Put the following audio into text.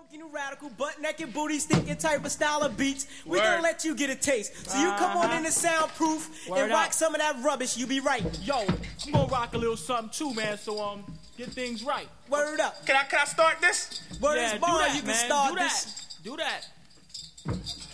New radical, butt naked, booty stinking type of style of beats. We gonna let you get a taste. So you come on in the soundproof and rock some of that rubbish. You be right. Yo, I'm gonna rock a little something too, man. So get things right. Word up. Can I start this? Word is born. You can start do this. Do that.